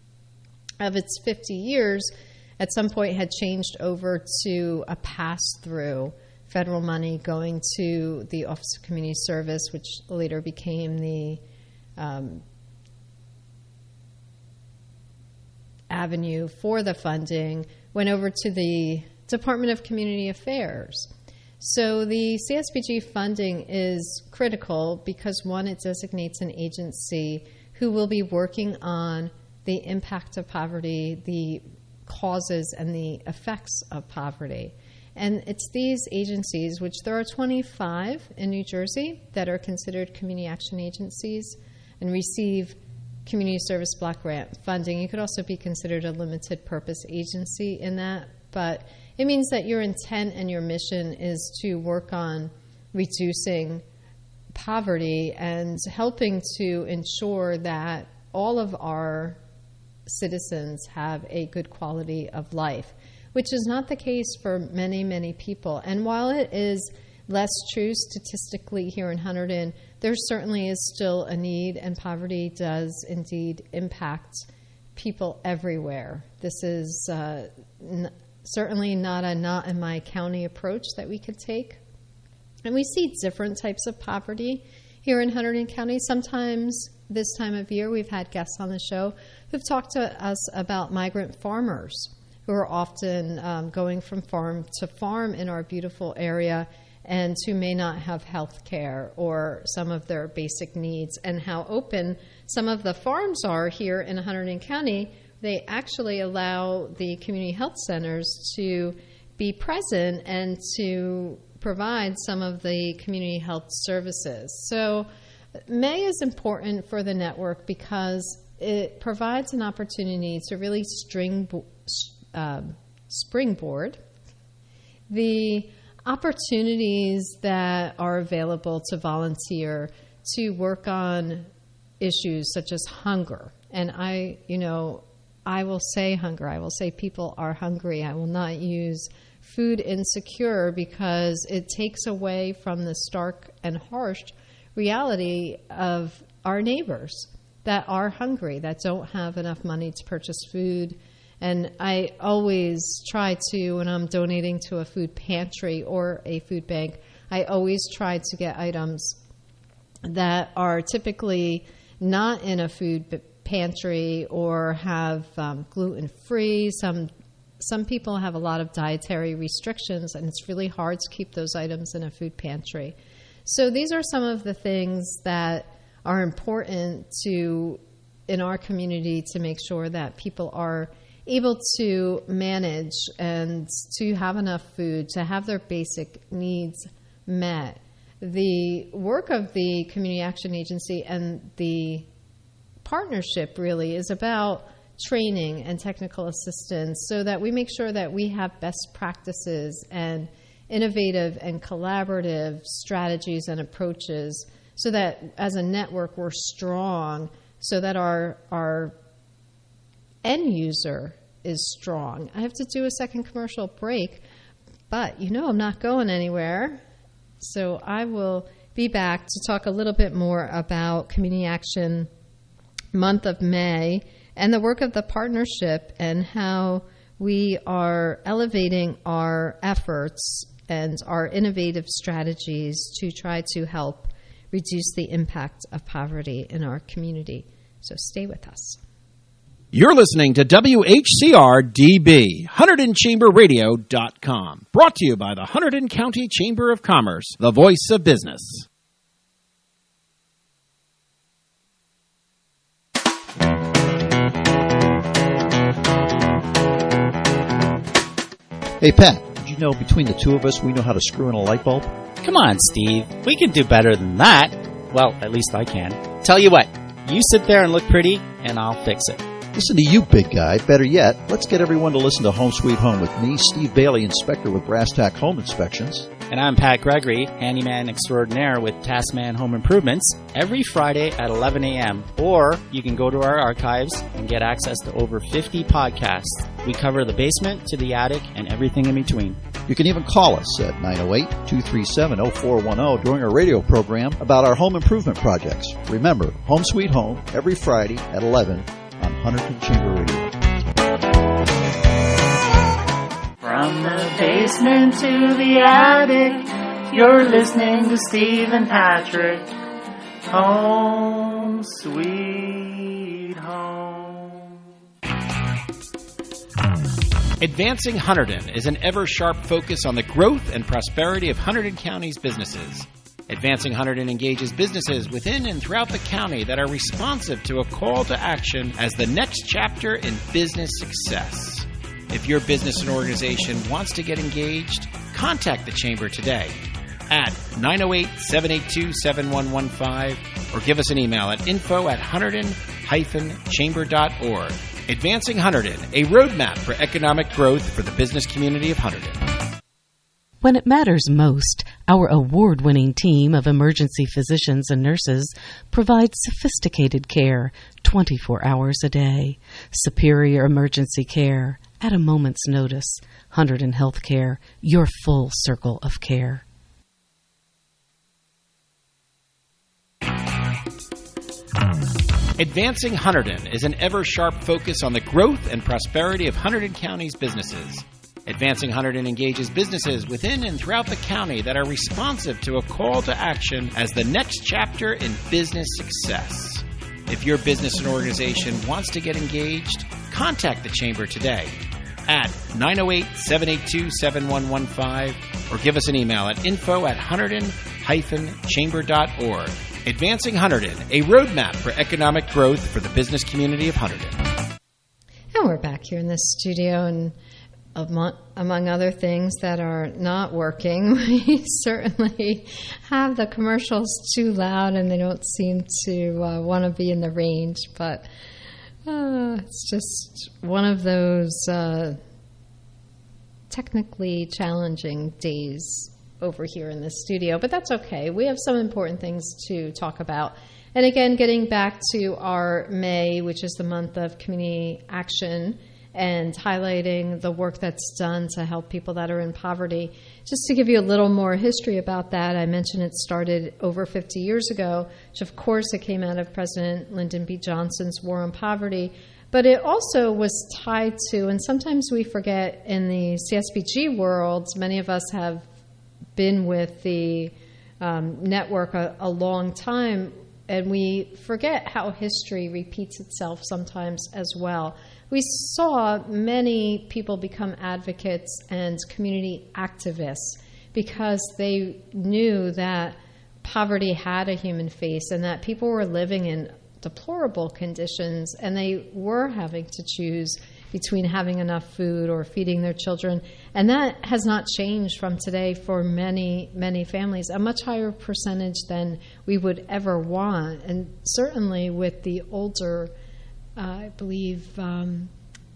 of its fifty years, at some point had changed over to a pass-through federal money going to the Office of Community Service, which later became the um, avenue for the funding, went over to the Department of Community Affairs. So the C S B G funding is critical because, one, it designates an agency who will be working on the impact of poverty, the causes and the effects of poverty. And it's these agencies, which there are twenty-five in New Jersey that are considered community action agencies and receive community service block grant funding. You could also be considered a limited purpose agency in that, but it means that your intent and your mission is to work on reducing poverty and helping to ensure that all of our citizens have a good quality of life, which is not the case for many, many people. And while it is less true statistically here in Hunterdon, there certainly is still a need, and poverty does indeed impact people everywhere. This is uh, n- certainly not a not in my county approach that we could take. And we see different types of poverty here in Hunterdon County. Sometimes this time of year, we've had guests on the show who've talked to us about migrant farmers who are often um, going from farm to farm in our beautiful area and who may not have health care or some of their basic needs, and how open some of the farms are here in Hunterdon County. They actually allow the community health centers to be present and to provide some of the community health services. So May is important for the network because it provides an opportunity to really string, uh, springboard the opportunities that are available to volunteer to work on issues such as hunger. And I, you know, I will say hunger. I will say people are hungry. I will not use food insecure because it takes away from the stark and harsh reality of our neighbors that are hungry, that don't have enough money to purchase food. And I always try to, when I'm donating to a food pantry or a food bank, I always try to get items that are typically not in a food pantry or have um, gluten-free. Some some people have a lot of dietary restrictions, and it's really hard to keep those items in a food pantry. So these are some of the things that are important to in our community to make sure that people are able to manage and to have enough food, to have their basic needs met. The work of the Community Action Agency and the partnership really is about training and technical assistance so that we make sure that we have best practices and innovative and collaborative strategies and approaches so that as a network we're strong, so that our our end user is strong. I have to do a second commercial break, but you know I'm not going anywhere. So I will be back to talk a little bit more about Community Action Month of May and the work of the partnership and how we are elevating our efforts and our innovative strategies to try to help reduce the impact of poverty in our community. So stay with us. You're listening to W H C R D B, Hunterdon Chamber Radio dot com. Brought to you by the Hunterdon County Chamber of Commerce, the voice of business. Hey, Pat, did you know between the two of us we know how to screw in a light bulb? Come on, Steve. We can do better than that. Well, at least I can. Tell you what, you sit there and look pretty, and I'll fix it. Listen to you, big guy. Better yet, let's get everyone to listen to Home Sweet Home with me, Steve Bailey, inspector with Brass Tack Home Inspections. And I'm Pat Gregory, handyman extraordinaire with Taskman Home Improvements, every Friday at eleven a.m. Or you can go to our archives and get access to over fifty podcasts. We cover the basement to the attic and everything in between. You can even call us at nine oh eight, two three seven, oh four one oh during our radio program about our home improvement projects. Remember, Home Sweet Home, every Friday at eleven on Hunterdon Chamber Radio. From the basement to the attic, you're listening to Steve and Patrick. Home Sweet Home. Advancing Hunterdon is an ever-sharp focus on the growth and prosperity of Hunterdon County's businesses. Advancing Hunterdon engages businesses within and throughout the county that are responsive to a call to action as the next chapter in business success. If your business and organization wants to get engaged, contact the Chamber today at nine oh eight, seven eight two, seven one one five or give us an email at info at hunterdon dash chamber dot org. Advancing Hunterdon, a roadmap for economic growth for the business community of Hunterdon. When it matters most, our award-winning team of emergency physicians and nurses provides sophisticated care twenty-four hours a day. Superior emergency care at a moment's notice. Hunterdon Healthcare, your full circle of care. Advancing Hunterdon is an ever-sharp focus on the growth and prosperity of Hunterdon County's businesses. Advancing Hunterdon engages businesses within and throughout the county that are responsive to a call to action as the next chapter in business success. If your business and organization wants to get engaged, contact the Chamber today at nine oh eight, seven eight two, seven one one five or give us an email at info at hunterdon dash chamber dot org. Advancing Hunterdon, a roadmap for economic growth for the business community of Hunterdon. And we're back here in this studio, and among, among other things that are not working, we certainly have the commercials too loud and they don't seem to uh, want to be in the range, but uh, it's just one of those uh, technically challenging days over here in the studio, but that's okay. We have some important things to talk about. And again, getting back to our May, which is the month of community action, and highlighting the work that's done to help people that are in poverty. Just to give you a little more history about that, I mentioned it started over fifty years ago, which of course it came out of President Lyndon B. Johnson's War on Poverty, but it also was tied to, and sometimes we forget in the C S B G world, many of us have been with the um, network a, a long time, and we forget how history repeats itself sometimes as well. We saw many people become advocates and community activists because they knew that poverty had a human face and that people were living in deplorable conditions and they were having to choose between having enough food or feeding their children. And that has not changed from today for many, many families, a much higher percentage than we would ever want. And certainly with the older, uh, I believe, um,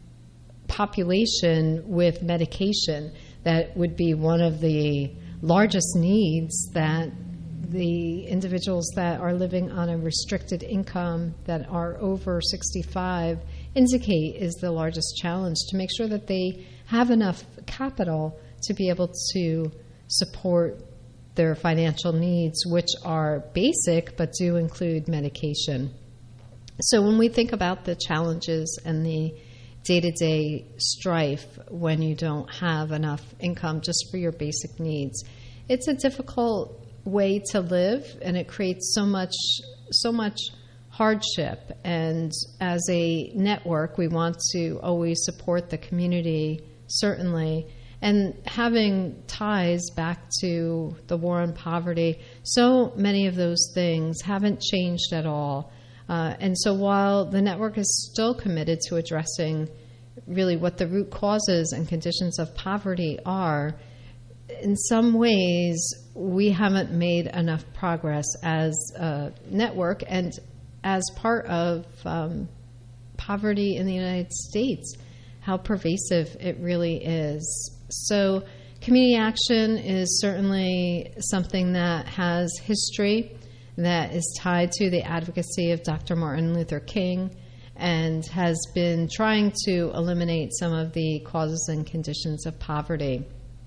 population with medication, that would be one of the largest needs that the individuals that are living on a restricted income that are over sixty-five indicate is the largest challenge, to make sure that they have enough capital to be able to support their financial needs, which are basic but do include medication. So when we think about the challenges and the day-to-day strife when you don't have enough income just for your basic needs, it's a difficult way to live, and it creates so much so much hardship. And as a network, we want to always support the community, certainly, and having ties back to the war on poverty. So many of those things haven't changed at all. Uh, and so while the network is still committed to addressing really what the root causes and conditions of poverty are, in some ways, we haven't made enough progress as a network and as part of um, poverty in the United States, how pervasive it really is. So community action is certainly something that has history, that is tied to the advocacy of Doctor Martin Luther King, and has been trying to eliminate some of the causes and conditions of poverty.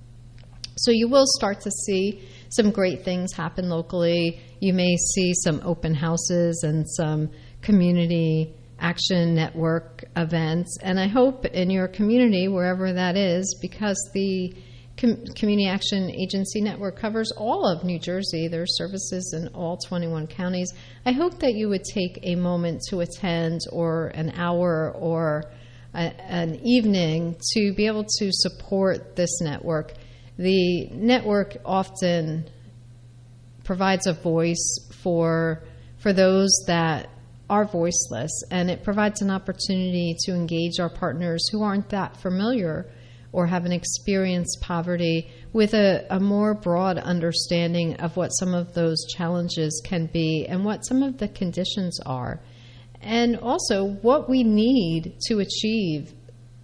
So you will start to see some great things happen locally. You may see some open houses and some community action network events. And I hope in your community, wherever that is, because the Com- Community Action Agency Network covers all of New Jersey. There are services in all twenty-one counties. I hope that you would take a moment to attend, or an hour or a, an evening, to be able to support this network. The network often provides a voice for for those that are voiceless, and it provides an opportunity to engage our partners who aren't that familiar or haven't experienced poverty with a, a more broad understanding of what some of those challenges can be and what some of the conditions are, and also what we need to achieve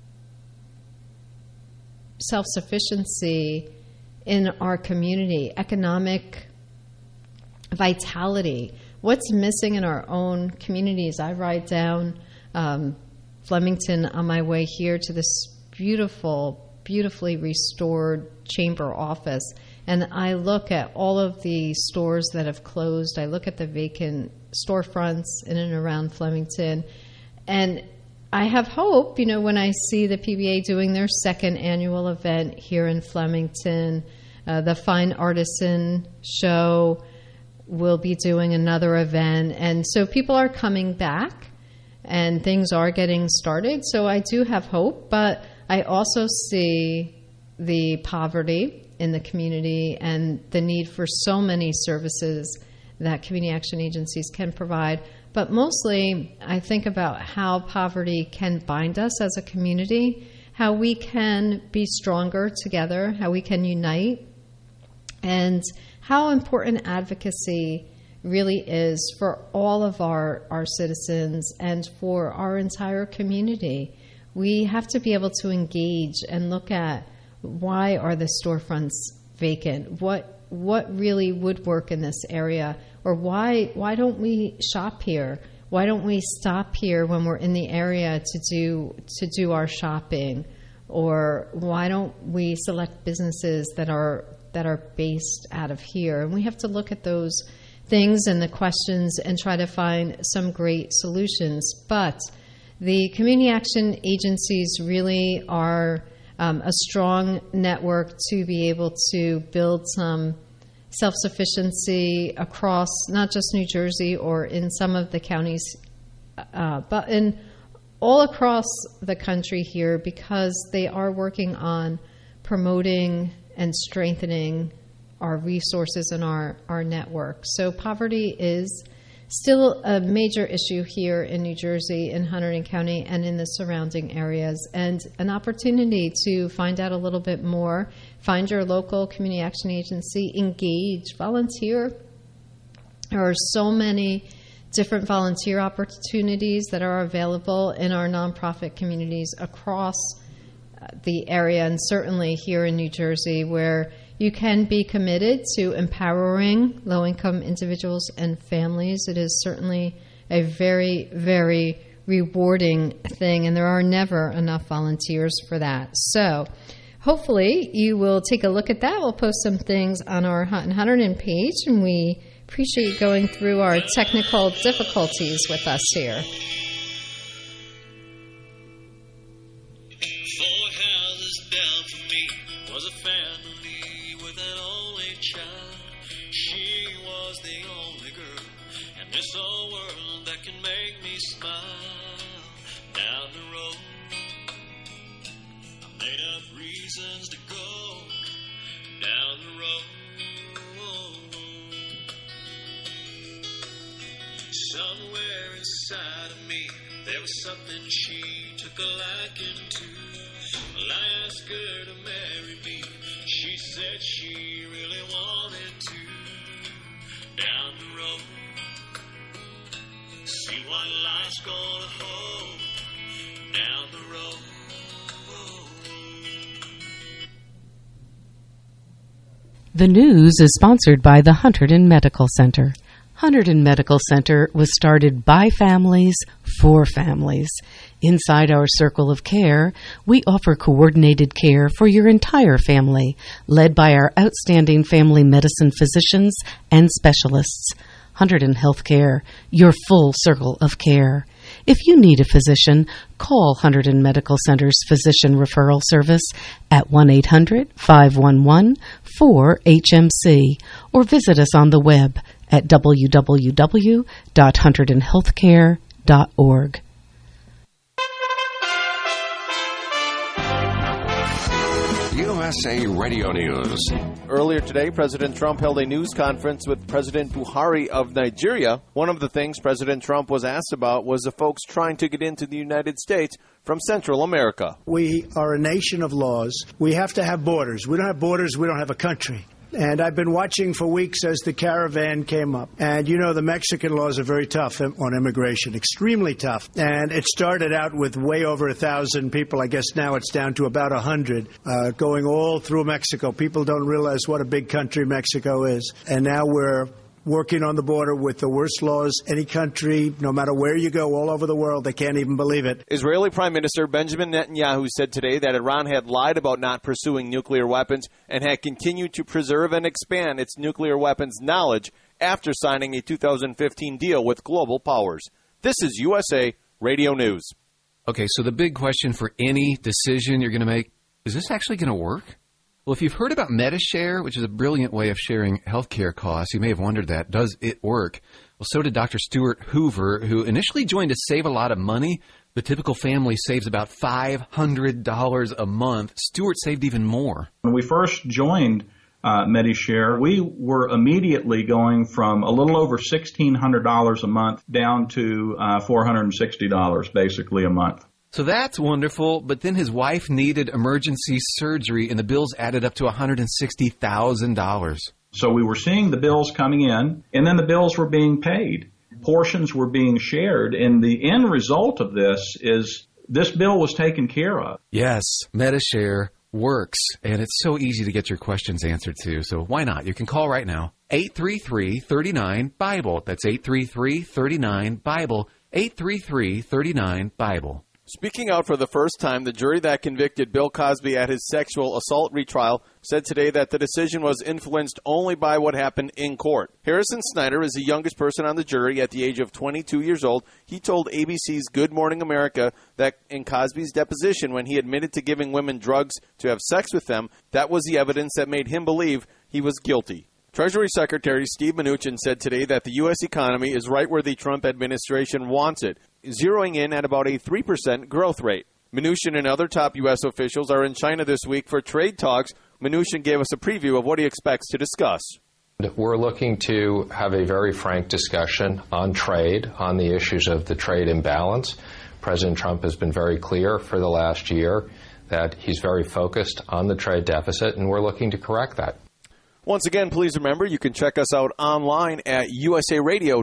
self-sufficiency in our community, economic vitality. What's missing in our own communities? I ride down um, Flemington on my way here to this beautiful, beautifully restored chamber office, and I look at all of the stores that have closed. I look at the vacant storefronts in and around Flemington, and I have hope, you know, when I see the P B A doing their second annual event here in Flemington, uh, the Fine Artisan Show will be doing another event, and so people are coming back and things are getting started. So I do have hope, but I also see the poverty in the community and the need for so many services that community action agencies can provide. But mostly, I think about how poverty can bind us as a community, how we can be stronger together, how we can unite, and how important advocacy really is for all of our, our citizens and for our entire community. We have to be able to engage and look at, why are the storefronts vacant? What what really would work in this area? Or why why don't we shop here? why don't we stop here when we're in the area to do to do our shopping? Or why don't we select businesses that are that are based out of here? And we have to look at those things and the questions and try to find some great solutions. But the community action agencies really are um, a strong network to be able to build some self-sufficiency across not just New Jersey or in some of the counties, uh, but in all across the country here, because they are working on promoting and strengthening our resources and our, our network. So poverty is still a major issue here in New Jersey, in Hunterdon County, and in the surrounding areas, and an opportunity to find out a little bit more, find your local community action agency, engage, volunteer. There are so many different volunteer opportunities that are available in our nonprofit communities across the area, and certainly here in New Jersey, where you can be committed to empowering low-income individuals and families. It is certainly a very, very rewarding thing, and there are never enough volunteers for that. So hopefully you will take a look at that. We'll post some things on our Hunt and Hunterdon page, and we appreciate you going through our technical difficulties with us here. Somewhere inside of me, there was something she took a liking to. Well, I asked her to marry me. She said she really wanted to. Down the road, see what life's gonna hold. Down the road. The news is sponsored by the Hunterdon Medical Center. Hunterdon Medical Center was started by families for families. Inside our circle of care, we offer coordinated care for your entire family, led by our outstanding family medicine physicians and specialists. Hunterdon Healthcare, your full circle of care. If you need a physician, call Hunterdon Medical Center's Physician Referral Service at one eight hundred, five one one, four H M C or visit us on the web at w w w dot hunterdon healthcare dot org. U S A Radio News. Earlier today, President Trump held a news conference with President Buhari of Nigeria. One of the things President Trump was asked about was the folks trying to get into the United States from Central America. We are a nation of laws. We have to have borders. We don't have borders, we don't have a country. And I've been watching for weeks as the caravan came up. And, you know, the Mexican laws are very tough on immigration, extremely tough. And it started out with way over a thousand people. I guess now it's down to about a hundred, uh, going all through Mexico. People don't realize what a big country Mexico is. And now we're working on the border with the worst laws any country, no matter where you go, all over the world. They can't even believe it. Israeli Prime Minister Benjamin Netanyahu said today that Iran had lied about not pursuing nuclear weapons and had continued to preserve and expand its nuclear weapons knowledge after signing a two thousand fifteen deal with global powers. This is U S A Radio News. Okay, so the big question for any decision you're going to make, is this actually going to work? Well, if you've heard about Medi-Share, which is a brilliant way of sharing healthcare costs, you may have wondered that. Does it work? Well, so did Doctor Stuart Hoover, who initially joined to save a lot of money. The typical family saves about five hundred dollars a month. Stuart saved even more. When we first joined uh, Medi-Share, we were immediately going from a little over sixteen hundred dollars a month down to uh, four hundred sixty dollars basically a month. So that's wonderful, but then his wife needed emergency surgery, and the bills added up to one hundred sixty thousand dollars. So we were seeing the bills coming in, and then the bills were being paid. Portions were being shared, and the end result of this is this bill was taken care of. Yes, Medi-Share works, and it's so easy to get your questions answered too, so why not? You can call right now, eight three three, three nine, BIBLE. That's eight three three, three nine, BIBLE. eight three three, three nine, Bible. Speaking out for the first time, the jury that convicted Bill Cosby at his sexual assault retrial said today that the decision was influenced only by what happened in court. Harrison Snyder is the youngest person on the jury at the age of twenty-two years old. He told A B C's Good Morning America that in Cosby's deposition, when he admitted to giving women drugs to have sex with them, that was the evidence that made him believe he was guilty. Treasury Secretary Steve Mnuchin said today that the U S economy is right where the Trump administration wants it, zeroing in at about a three percent growth rate. Mnuchin and other top U S officials are in China this week for trade talks. Mnuchin gave us a preview of what he expects to discuss. We're looking to have a very frank discussion on trade, on the issues of the trade imbalance. President Trump has been very clear for the last year that he's very focused on the trade deficit, and we're looking to correct that. Once again, please remember you can check us out online at U S A radio